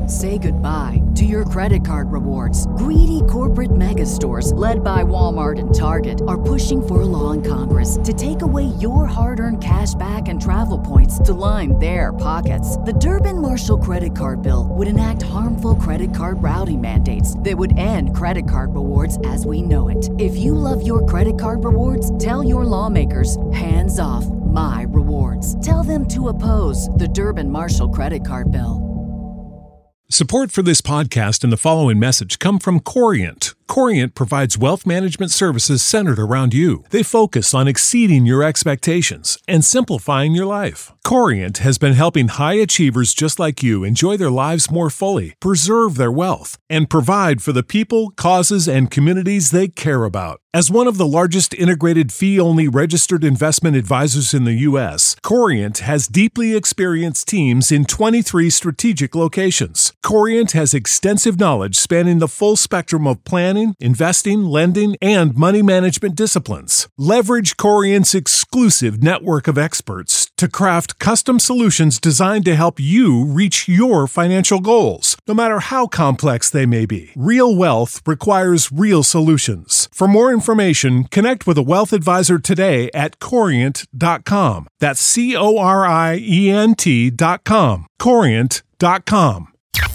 Say goodbye to your credit card rewards. Greedy corporate mega stores, led by Walmart and Target, are pushing for a law in Congress to take away your hard-earned cash back and travel points to line their pockets. The Durbin-Marshall credit card bill would enact harmful credit card routing mandates that would end credit card rewards as we know it. If you love your credit card rewards, tell your lawmakers, hands off my rewards. Tell them to oppose the Durbin-Marshall credit card bill. Support for this podcast and the following message come from Corient. Corient provides wealth management services centered around you. They focus on exceeding your expectations and simplifying your life. Corient has been helping high achievers just like you enjoy their lives more fully, preserve their wealth, and provide for the people, causes, and communities they care about. As one of the largest integrated fee-only registered investment advisors in the U.S., Corient has deeply experienced teams in 23 strategic locations. Corient has extensive knowledge spanning the full spectrum of planning, investing, lending, and money management disciplines. Leverage Corient's exclusive network of experts to craft custom solutions designed to help you reach your financial goals, no matter how complex they may be. Real wealth requires real solutions. For more information, connect with a wealth advisor today at Corient.com. That's Corient.com. Corient.com.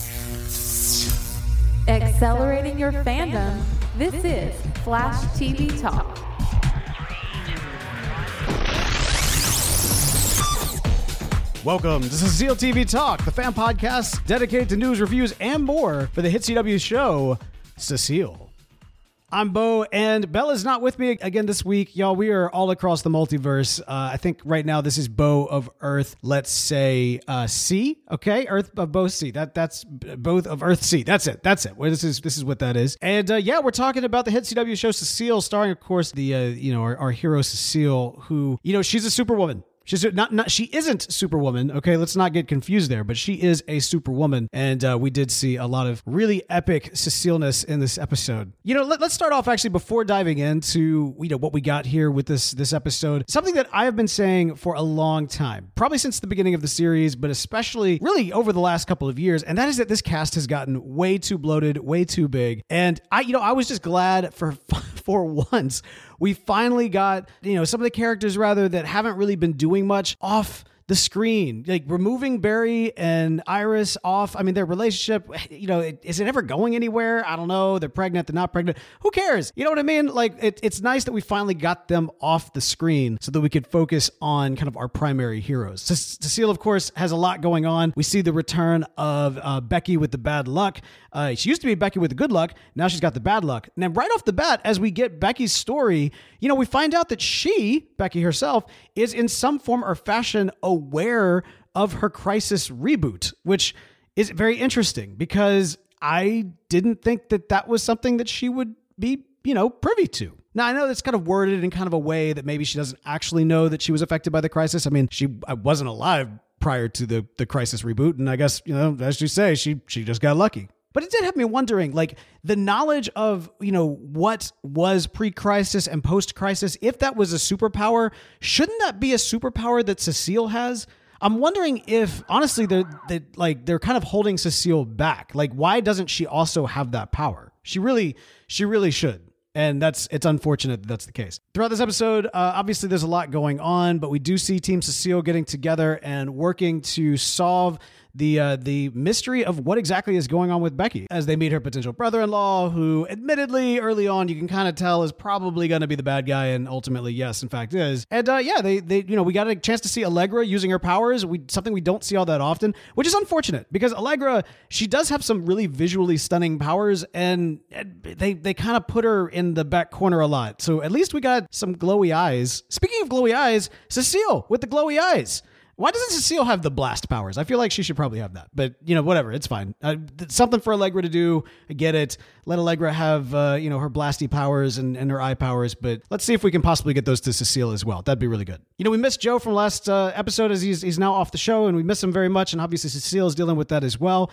Accelerating your fandom, this is Flash TV Talk. Welcome to Cecile TV Talk, the fan podcast dedicated to news, reviews, and more for the hit CW show, Cecile. I'm Bo, and Bella's not with me again this week. Y'all, we are all across the multiverse. I think right now this is Bo of Earth, let's say C, okay? Earth of Bo C. That's both of Earth C. That's it. Well, this is what that is. And yeah, we're talking about the hit CW show Cecile, starring, of course, the our hero Cecile, who, she's a superwoman. She's not. She isn't Superwoman. Okay, let's not get confused there. But she is a Superwoman, and we did see a lot of really epic Cecile-ness in this episode. Let's start off actually before diving into what we got here with this episode. Something that I have been saying for a long time, probably since the beginning of the series, but especially really over the last couple of years, and that is that this cast has gotten way too bloated, way too big. And I was just glad for once we finally got, some of the characters rather that haven't really been doing much off the screen, like removing Barry and Iris off. I mean, their relationship, is it ever going anywhere? I don't know. They're pregnant. They're not pregnant. Who cares? You know what I mean? Like, it's nice that we finally got them off the screen so that we could focus on kind of our primary heroes. Cecile, of course, has a lot going on. We see the return of Becky with the bad luck. She used to be Becky with the good luck. Now she's got the bad luck. And then right off the bat, as we get Becky's story, we find out that Becky herself, is in some form or fashion aware of her crisis reboot, which is very interesting because I didn't think that was something that she would be, privy to. Now, I know that's kind of worded in kind of a way that maybe she doesn't actually know that she was affected by the crisis. I mean, I wasn't alive prior to the crisis reboot. And I guess, as you say, she just got lucky. But it did have me wondering, like, the knowledge of, what was pre-crisis and post-crisis, if that was a superpower, shouldn't that be a superpower that Cecile has? I'm wondering if, honestly, they're kind of holding Cecile back. Like, why doesn't she also have that power? She really should. And it's unfortunate that that's the case. Throughout this episode, obviously there's a lot going on, but we do see Team Cecile getting together and working to solve the mystery of what exactly is going on with Becky as they meet her potential brother-in-law, who admittedly early on you can kind of tell is probably going to be the bad guy, and ultimately, yes, in fact is. And they we got a chance to see Allegra using her powers, something we don't see all that often, which is unfortunate because Allegra, she does have some really visually stunning powers, and they kind of put her in the back corner a lot. So at least we got some glowy eyes. Speaking of glowy eyes, Cecile with the glowy eyes. Why doesn't Cecile have the blast powers? I feel like she should probably have that, but whatever, it's fine. Something for Allegra to do. I get it. Let Allegra have, her blasty powers and her eye powers, but let's see if we can possibly get those to Cecile as well. That'd be really good. We missed Joe from last episode as he's now off the show, and we miss him very much. And obviously Cecile is dealing with that as well.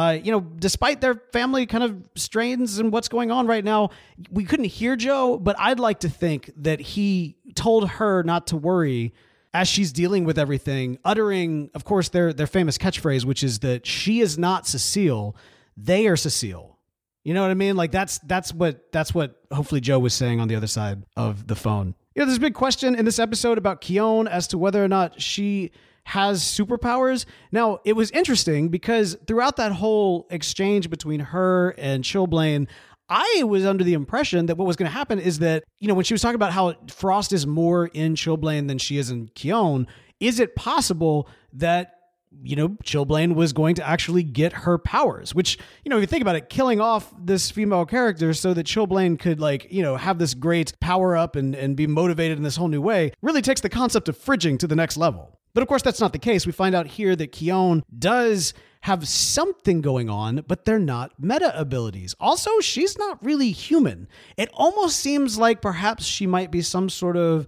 Despite their family kind of strains and what's going on right now, we couldn't hear Joe, but I'd like to think that he told her not to worry as she's dealing with everything, uttering, of course, their famous catchphrase, which is that she is not Cecile, they are Cecile. You know what I mean? Like that's what hopefully Joe was saying on the other side of the phone. You know, there's a big question in this episode about Kyon as to whether or not she has superpowers. Now, it was interesting because throughout that whole exchange between her and Chilblain, I was under the impression that what was going to happen is that, you know, when she was talking about how Frost is more in Chilblain than she is in Kyon, is it possible that, you know, Chilblain was going to actually get her powers, which, you know, if you think about it, killing off this female character so that Chilblain could, like, you know, have this great power up and be motivated in this whole new way really takes the concept of fridging to the next level. But of course, that's not the case. We find out here that Kyon does have something going on, but they're not meta abilities. Also, she's not really human. It almost seems like perhaps she might be some sort of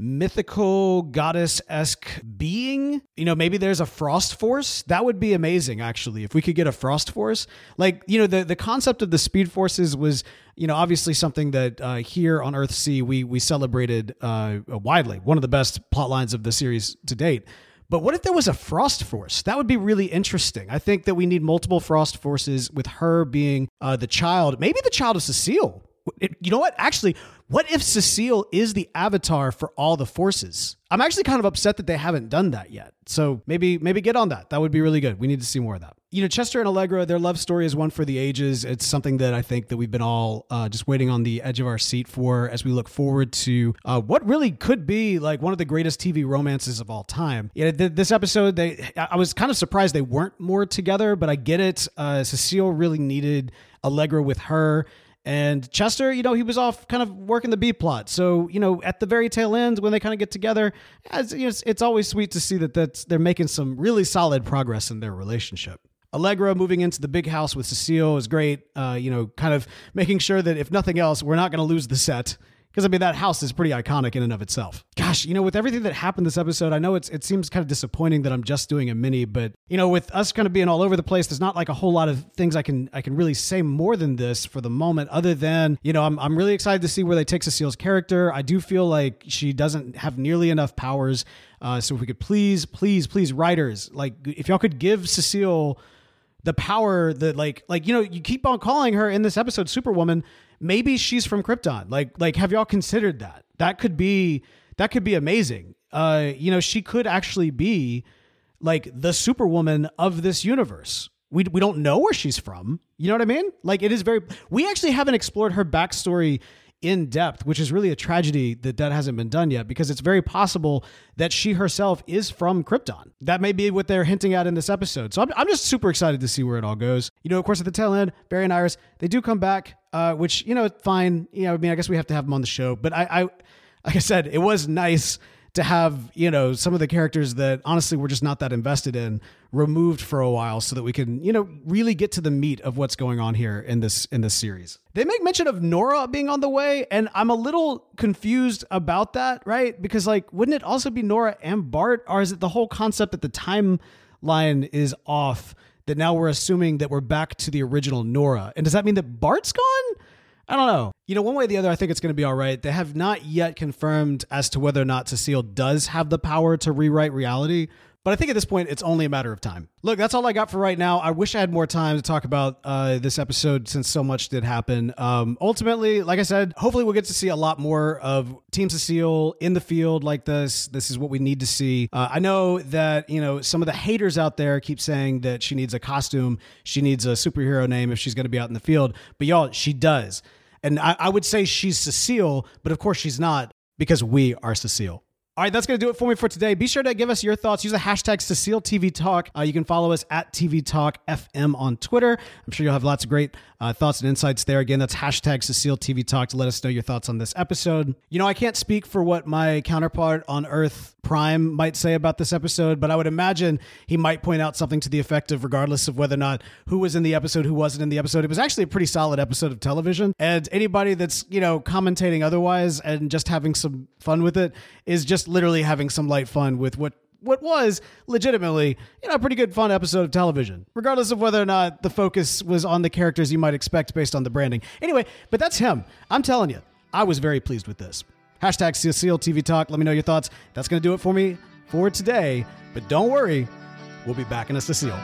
mythical goddess-esque being. You know, maybe there's a Frost Force. That would be amazing, actually, if we could get a Frost Force. Like, you know, the concept of the Speed Forces was, you know, obviously something that here on Earthsea we celebrated widely. One of the best plot lines of the series to date. But what if there was a Frost Force? That would be really interesting. I think that we need multiple Frost Forces, with her being the child, maybe the child of Cecile. You know what? Actually, what if Cecile is the avatar for all the forces? I'm actually kind of upset that they haven't done that yet. So maybe get on that. That would be really good. We need to see more of that. You know, Chester and Allegra, their love story is one for the ages. It's something that I think that we've been all just waiting on the edge of our seat for as we look forward to what really could be like one of the greatest TV romances of all time. Yeah, this episode, I was kind of surprised they weren't more together, but I get it. Cecile really needed Allegra with her. And Chester, you know, he was off kind of working the B plot. So, you know, at the very tail end, when they kind of get together, it's always sweet to see that they're making some really solid progress in their relationship. Allegra moving into the big house with Cecile is great. You know, kind of making sure that if nothing else, we're not going to lose the set. Because, I mean, that house is pretty iconic in and of itself. Gosh, you know, with everything that happened this episode, I know it seems kind of disappointing that I'm just doing a mini, but, you know, with us kind of being all over the place, there's not like a whole lot of things I can really say more than this for the moment, other than, you know, I'm really excited to see where they take Cecile's character. I do feel like she doesn't have nearly enough powers. So if we could please, writers, like, if y'all could give Cecile the power that, like, you know, you keep on calling her in this episode Superwoman. Maybe she's from Krypton. Like, have y'all considered that? That could be amazing. You know, she could actually be like the Superwoman of this universe. We don't know where she's from. You know what I mean? Like, we actually haven't explored her backstory in depth, which is really a tragedy that hasn't been done yet, because it's very possible that she herself is from Krypton. That may be what they're hinting at in this episode. So I'm just super excited to see where it all goes. You know, of course, at the tail end, Barry and Iris, they do come back, which, you know, fine. You know, I mean, I guess we have to have them on the show, but I like I said, it was nice to have, you know, some of the characters that honestly we're just not that invested in removed for a while so that we can, you know, really get to the meat of what's going on here in this series. They make mention of Nora being on the way, and I'm a little confused about that, right? Because, like, wouldn't it also be Nora and Bart, or is it the whole concept that the timeline is off, that now we're assuming that we're back to the original Nora? And does that mean that Bart's gone? I don't know. You know, one way or the other, I think it's going to be all right. They have not yet confirmed as to whether or not Cecile does have the power to rewrite reality, but I think at this point, it's only a matter of time. Look, that's all I got for right now. I wish I had more time to talk about this episode since so much did happen. Ultimately, like I said, hopefully we'll get to see a lot more of Team Cecile in the field like this. This is what we need to see. I know that, you know, some of the haters out there keep saying that she needs a costume. She needs a superhero name if she's going to be out in the field. But y'all, she does. And I would say she's Cecile, but of course she's not, because we are Cecile. All right, that's going to do it for me for today. Be sure to give us your thoughts. Use the hashtag Cecile TV Talk. You can follow us at TV Talk FM on Twitter. I'm sure you'll have lots of great thoughts and insights there. Again, that's hashtag Cecile TV Talk to let us know your thoughts on this episode. You know, I can't speak for what my counterpart on Earth Prime might say about this episode, but I would imagine he might point out something to the effect of, regardless of whether or not who was in the episode, who wasn't in the episode, it was actually a pretty solid episode of television. And anybody that's, you know, commentating otherwise and just having some fun with it is just literally having some light fun with what was legitimately, you know, a pretty good fun episode of television, regardless of whether or not the focus was on the characters you might expect based on the branding. Anyway, but that's him. I'm telling you, I was very pleased with this. Hashtag Cecile TV Talk. Let me know your thoughts. That's going to do it for me. for today. But don't worry, we'll be back in a Cecile.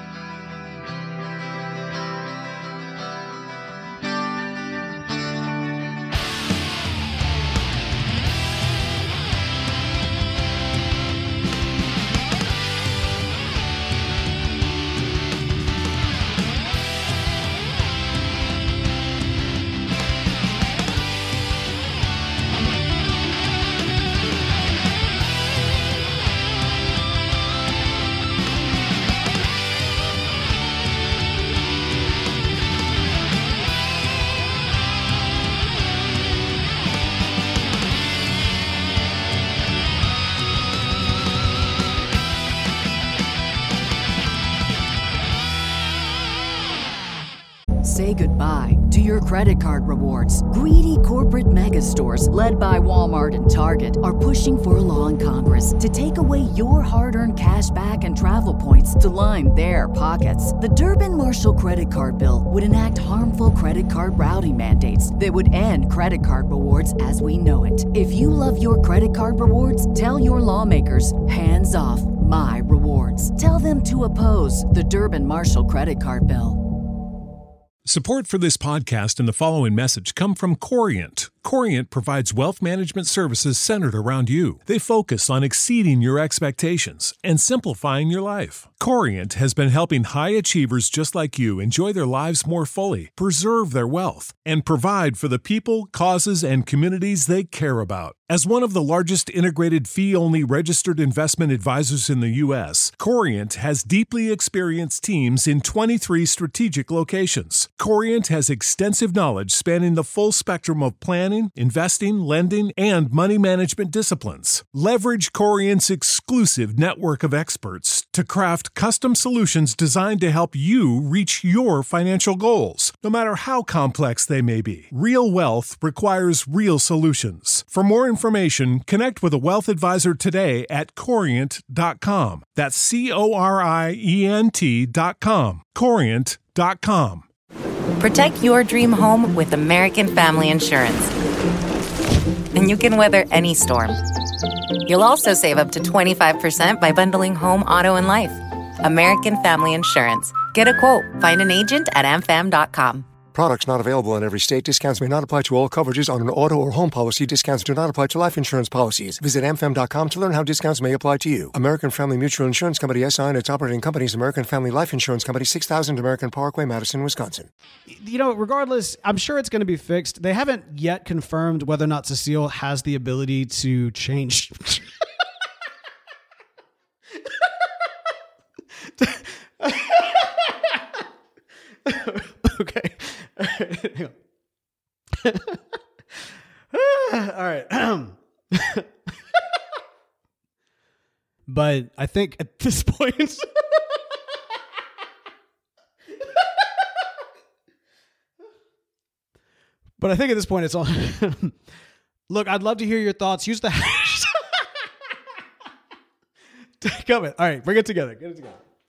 Say goodbye to your credit card rewards. Greedy corporate mega stores, led by Walmart and Target, are pushing for a law in Congress to take away your hard-earned cash back and travel points to line their pockets. The Durbin-Marshall credit card bill would enact harmful credit card routing mandates that would end credit card rewards as we know it. If you love your credit card rewards, tell your lawmakers, hands off my rewards. Tell them to oppose the Durbin-Marshall credit card bill. Support for this podcast and the following message come from Corient. Corient provides wealth management services centered around you. They focus on exceeding your expectations and simplifying your life. Corient has been helping high achievers just like you enjoy their lives more fully, preserve their wealth, and provide for the people, causes, and communities they care about. As one of the largest integrated fee-only registered investment advisors in the U.S., Corient has deeply experienced teams in 23 strategic locations. Corient has extensive knowledge spanning the full spectrum of planning, investing, lending, and money management disciplines. Leverage Corient's exclusive network of experts to craft custom solutions designed to help you reach your financial goals, no matter how complex they may be. Real wealth requires real solutions. For more information, connect with a wealth advisor today at Corient.com. That's Corient.com. Corient.com. Protect your dream home with American Family Insurance. And you can weather any storm. You'll also save up to 25% by bundling home, auto, and life. American Family Insurance. Get a quote. Find an agent at amfam.com. Products not available in every state. Discounts may not apply to all coverages on an auto or home policy. Discounts do not apply to life insurance policies. Visit amfam.com to learn how discounts may apply to you. American Family Mutual Insurance Company, SI, and its operating companies, American Family Life Insurance Company, 6000 American Parkway, Madison, Wisconsin. You know, regardless, I'm sure it's going to be fixed. They haven't yet confirmed whether or not Cecile has the ability to change. Okay. Hang on. All right. But I think at this point, it's all. Look, I'd love to hear your thoughts. Use the hash. Come in. All right, bring it together. Get it together.